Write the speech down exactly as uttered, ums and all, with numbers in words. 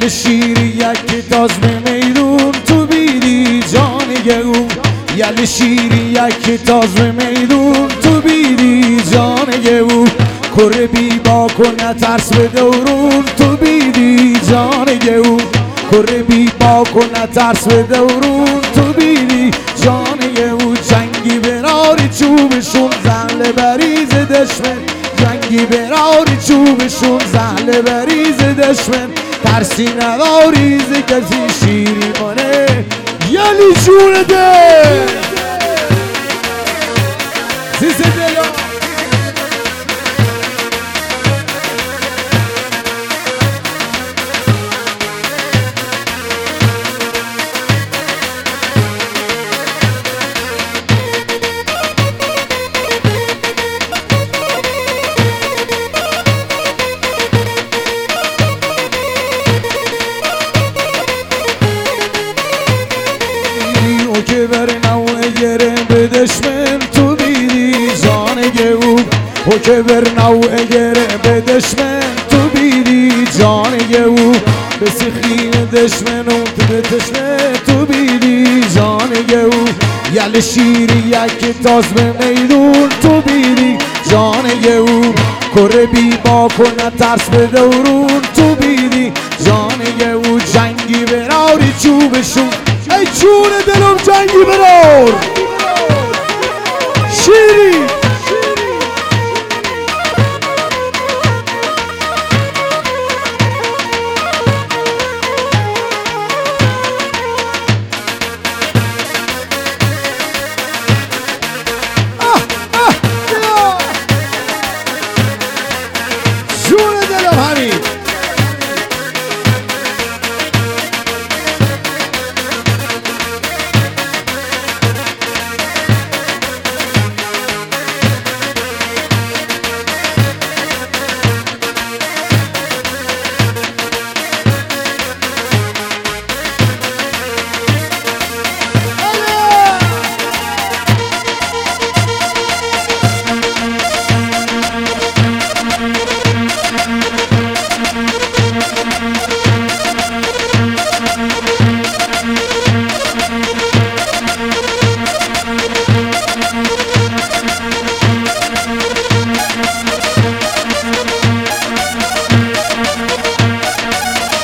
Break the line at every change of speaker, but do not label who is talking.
یل شیری یک تاز به میدون تو بیدی جان او یل شیری یک تاز به میدون تو بیدی جان او کره بی باک و نترس به دورون تو بیدی جان او کره بی باک و نترس به دورون تو بیدی جان او جنگی براری چوبشون زهل بریز دشمن جنگی براری چوبشون زهل بریز دشمن ترسی نداری ز کسی شیری مانه یلی جون ده سیسه دلا که بر نوع گره به دشمن تو بیدی جان او او که بر نوع گره به دشمن تو بیدی جان او به سخین دشمن و به دشمن تو بیدی جان او یل شیری یک تاز به میدون تو بیدی جان او کره بی باک و نترس به دورون تو بیدی جان او جنگی براری چوبشون ای جون دلم جنگی برا